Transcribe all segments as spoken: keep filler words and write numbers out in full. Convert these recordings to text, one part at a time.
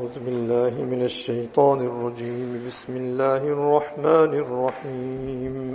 أعوذ بالله من الشيطان الرجيم بسم الله الرحمن الرحيم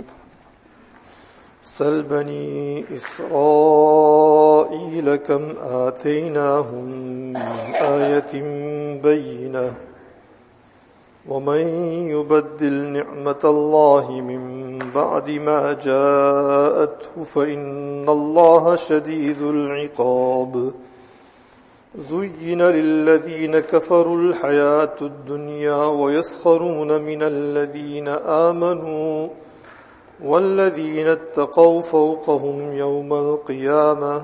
سل بني إسرائيل كم آتيناهم من آية بينة ومن يبدل نعمة الله من بعد ما جاءته فإن الله شديد العقاب زين للذين كفروا الحياة الدنيا ويسخرون من الذين آمنوا والذين اتقوا فوقهم يوم القيامة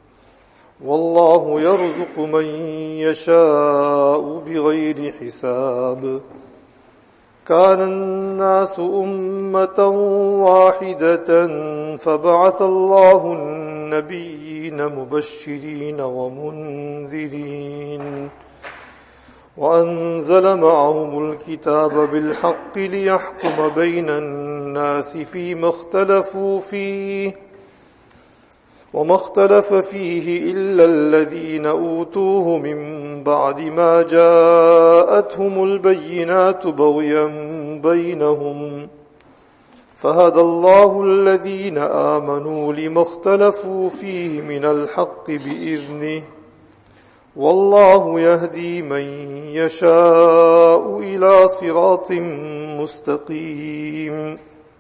والله يرزق من يشاء بغير حساب كان الناس أمة واحدة فبعث الله النبيين مبشرين ومنذرين وأنزل معهم الكتاب بالحق ليحكم بين الناس فيما اختلفوا فيه وما اختلف فيه إلا الذين أوتوه من بعد ما جاءتهم البينات بغيا بينهم فهدى الله الذين آمنوا لما اختلفوا فيه من الحق بإذنه والله يهدي من يشاء إلى صراط مستقيم.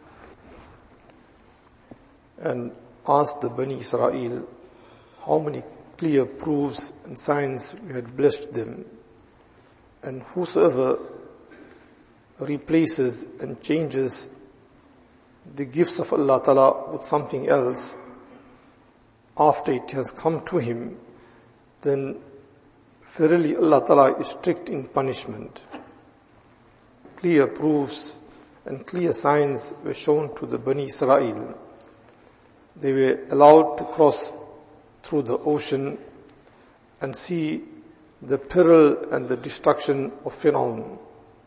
And asked the Bani Israel how many clear proofs and signs we had blessed them. And whosoever replaces and changes the gifts of Allah Ta'ala with something else after it has come to him, then verily Allah Ta'ala is strict in punishment. Clear proofs and clear signs were shown to the Bani Israel. They were allowed to cross through the ocean and see the peril and the destruction of Fir'aun.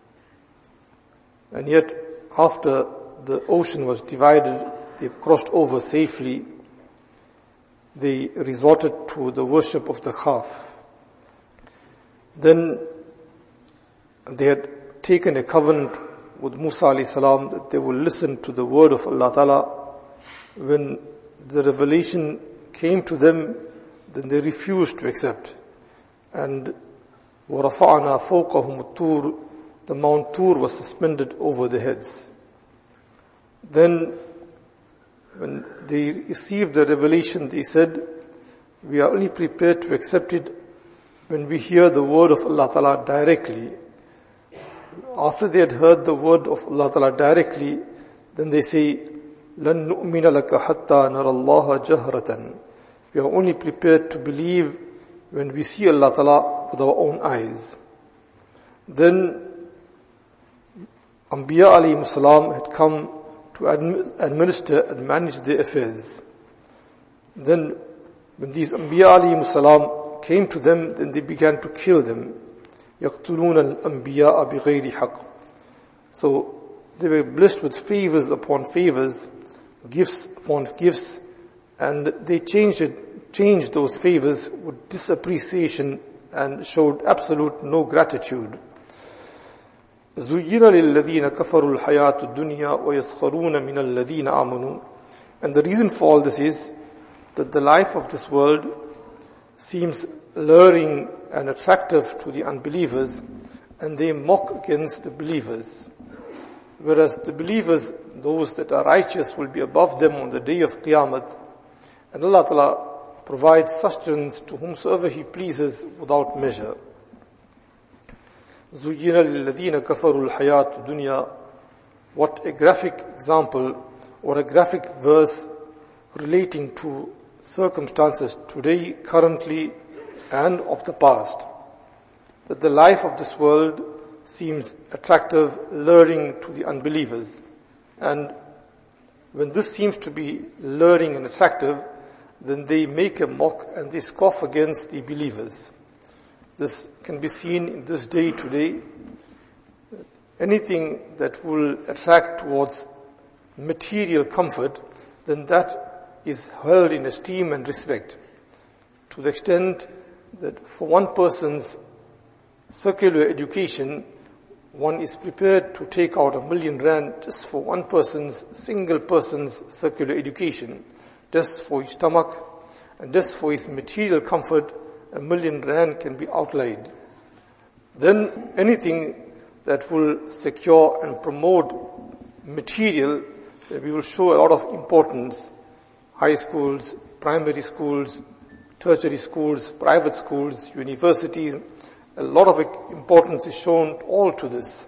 And yet, after the ocean was divided, they crossed over safely. They resorted to the worship of the Khaf. Then they had taken a covenant with Musa alayhi salam that they will listen to the word of Allah Ta'ala. When the revelation came to them, then they refused to accept. And وَرَفَعْنَا فَوْقَهُمُ الطُّورِ, the Mount Tur was suspended over their heads. Then, when they received the revelation, they said, we are only prepared to accept it when we hear the word of Allah Ta'ala directly. After they had heard the word of Allah Ta'ala directly, then they say, لَن نُؤْمِنَ لَكَ حَتَّى نَرَى اللَّهَ جَهْرَةً. We are only prepared to believe when we see Allah Ta'ala with our own eyes. Then, Anbiya alayhi salam had come to administer and manage their affairs. Then, when these Anbiya alayhi salam came to them, then they began to kill them. يَقْتُلُونَ الْأَنْبِيَاءَ بِغَيْرِ حَقٍّ. So, they were blessed with favors upon favors, gifts upon gifts, and they changed it, changed those favors with disappreciation and showed absolute no gratitude. زُيِّنَ لِلَّذِينَ كَفَرُوا الْحَيَاةُ الدُّنْيَا وَيَسْخَرُونَ مِنَ الَّذِينَ آمَنُوا. And the reason for all this is that the life of this world seems luring and attractive to the unbelievers, and they mock against the believers. Whereas the believers, those that are righteous, will be above them on the day of Qiyamah. And Allah Ta'ala provides sustenance to whomsoever He pleases without measure. زُيِّنَ لِلَّذِينَ كَفَرُوا الْحَيَاةُ الدُّنْيَا. What a graphic example or a graphic verse relating to circumstances today, currently, and of the past. That the life of this world seems attractive, luring to the unbelievers. And when this seems to be luring and attractive, then they make a mock and they scoff against the believers. This can be seen in this day today. Anything that will attract towards material comfort, then that is held in esteem and respect. To the extent that for one person's secular education, one is prepared to take out a million rand just for one person's, single person's secular education, just for his stomach and just for his material comfort, a million rand can be outlaid. Then anything that will secure and promote material, we will show a lot of importance. High schools, primary schools, tertiary schools, private schools, universities, a lot of importance is shown all to this.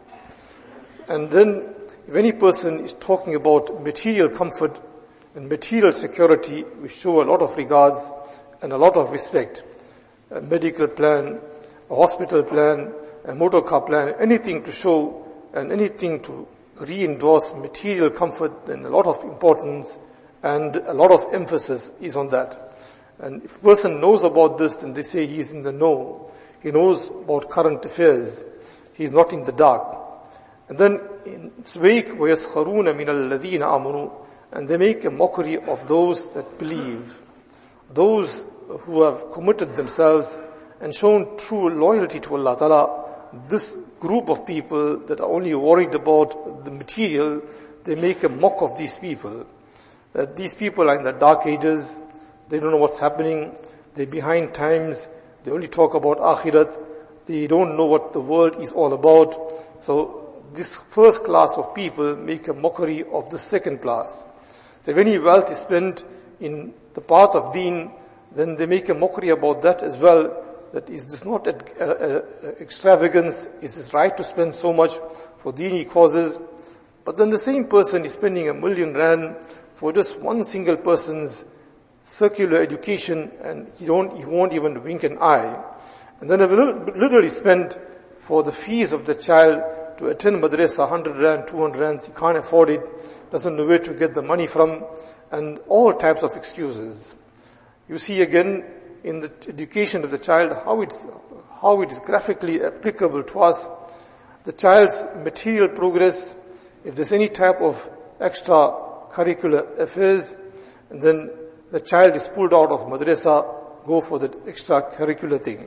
And then if any person is talking about material comfort and material security, we show a lot of regards and a lot of respect. A medical plan, a hospital plan, a motor car plan, anything to show and anything to re-endorse material comfort, then a lot of importance and a lot of emphasis is on that. And if a person knows about this, then they say he is in the know. He knows about current affairs. He is not in the dark. And then in Sveik, وَيَسْخَرُونَ مِنَ الَّذِينَ آمَنُوا, and they make a mockery of those that believe, those who have committed themselves and shown true loyalty to Allah Ta'ala. This group of people that are only worried about the material, they make a mock of these people. That these people are in the dark ages, they don't know what's happening, they're behind times, they only talk about akhirat, they don't know what the world is all about. So this first class of people make a mockery of the second class. So if any wealth is spent in the path of deen, then they make a mockery about that as well. That is this not a, a, a extravagance? Is this right to spend so much for dini causes? But then the same person is spending a million rand for just one single person's circular education, and he don't, he won't even wink an eye. And then a little, little is spent for the fees of the child to attend madrasa, one hundred rand, two hundred rands, he can't afford it, doesn't know where to get the money from, and all types of excuses. You see again in the education of the child how it's, how it is graphically applicable to us. The child's material progress, if there's any type of extra curricular affairs, and then the child is pulled out of madrasa, go for the extracurricular thing.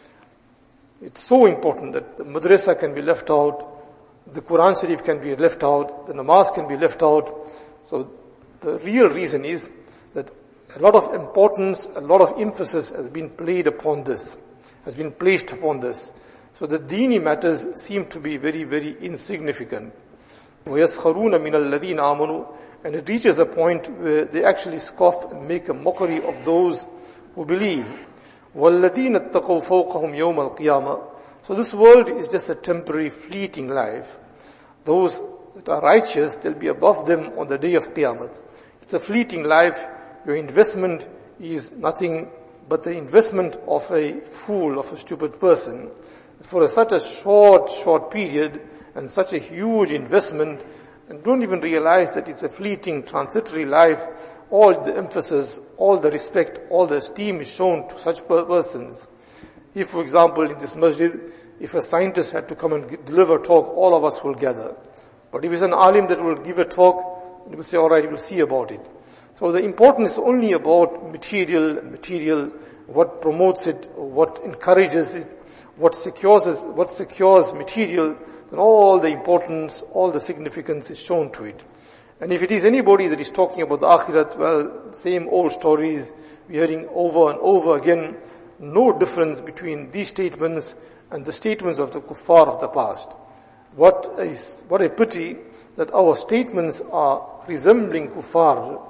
It's so important that the madrasa can be left out, the Quran Sharif can be left out, the namaz can be left out. So the real reason is that a lot of importance, a lot of emphasis has been played upon this, has been placed upon this. So the dini matters seem to be very, very insignificant. وَيَسْخَرُونَ مِنَ الَّذِينَ آمَنُوا, and it reaches a point where they actually scoff and make a mockery of those who believe. وَالَّذِينَ اتَّقَوْا فَوْقَهُمْ يَوْمَ الْقِيَامَةِ. So this world is just a temporary, fleeting life. Those that are righteous, they'll be above them on the day of Qiyamah. It's a fleeting life. Your investment is nothing but the investment of a fool, of a stupid person. For a, such a short, short period and such a huge investment, and don't even realize that it's a fleeting, transitory life, all the emphasis, all the respect, all the esteem is shown to such persons. If, for example, in this masjid, if a scientist had to come and deliver a talk, all of us will gather. But if it's an alim that will give a talk, we will say, all right, we'll see about it. So the importance is only about material, material, what promotes it, what encourages it, what secures it, what secures material, then all the importance, all the significance is shown to it. And if it is anybody that is talking about the akhirat, well, same old stories, we're hearing over and over again, no difference between these statements and the statements of the kuffar of the past. What is, what a pity that our statements are resembling kuffar.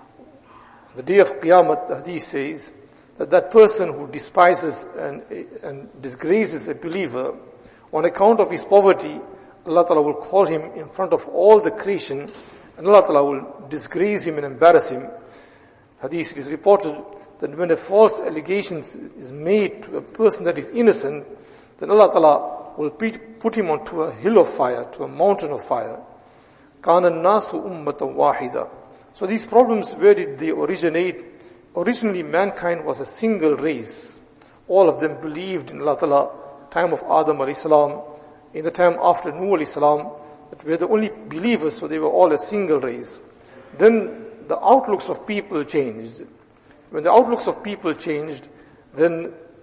The day of Qiyamah, the hadith says that that person who despises and, and disgraces a believer on account of his poverty, Allah Ta'ala will call him in front of all the creation, and Allah Ta'ala will disgrace him and embarrass him. Hadith, it is reported that when a false allegation is made to a person that is innocent, then Allah Ta'ala will put him onto a hill of fire, to a mountain of fire. كَانَ النَّاسُ أُمَّةً وَاحِدًا. So these problems, where did they originate? Originally, mankind was a single race. All of them believed in Allah Ta'ala, time of Adam alayhi salam, in the time after Nuh alayhi salam, that were the only believers, so they were all a single race. Then the outlooks of people changed. When the outlooks of people changed, then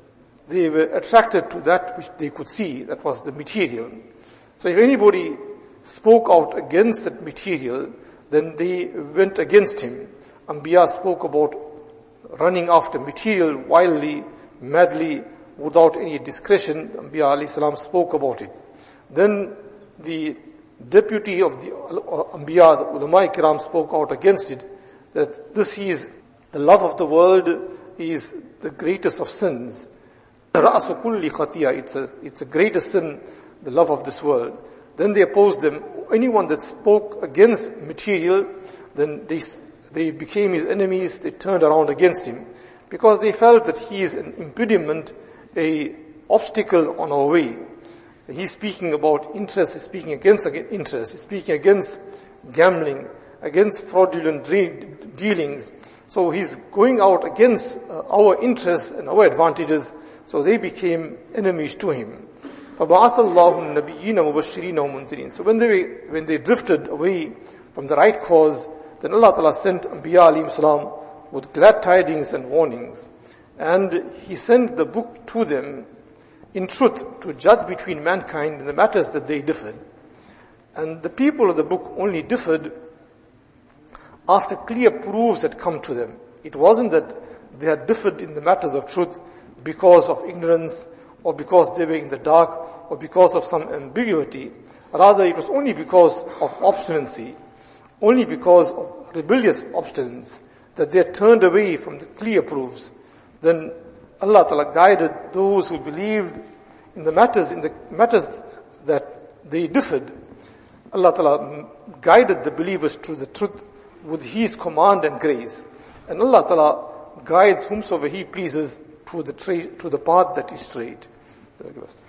they were attracted to that which they could see, that was the material. So if anybody spoke out against that material, then they went against him. Anbiya spoke about running after material wildly, madly, without any discretion. Anbiya alayhi salam spoke about it. Then the deputy of the Anbiya, the ulama kiram, spoke out against it, that this is the love of the world is the greatest of sins. Ra'su kulli khatiya, it's a, it's a greatest sin, the love of this world. Then they opposed them. Anyone that spoke against material, then they, they became his enemies, they turned around against him. Because they felt that he is an impediment, a obstacle on our way. He's speaking about interest, he's speaking against interest, he's speaking against gambling, against fraudulent dealings. So he's going out against uh, our interests and our advantages. So they became enemies to him. فَبَعَثَ اللَّهُ النَّبِيِّينَ مُبَشِّرِينَ وَمُنذِرِينَ. So when they, when they drifted away from the right cause, then Allah Ta'ala sent Anbiya alayhi salam with glad tidings and warnings. And He sent the book to them in truth to judge between mankind in the matters that they differed. And the people of the book only differed after clear proofs had come to them. It wasn't that they had differed in the matters of truth because of ignorance, or because they were in the dark, or because of some ambiguity. Rather, it was only because of obstinacy, only because of rebellious obstinance, that they turned away from the clear proofs. Then Allah Ta'ala guided those who believed in the matters, in the matters that they differed. Allah Ta'ala guided the believers to the truth with His command and grace. And Allah Ta'ala guides whomsoever He pleases to the tra- to the path that is straight.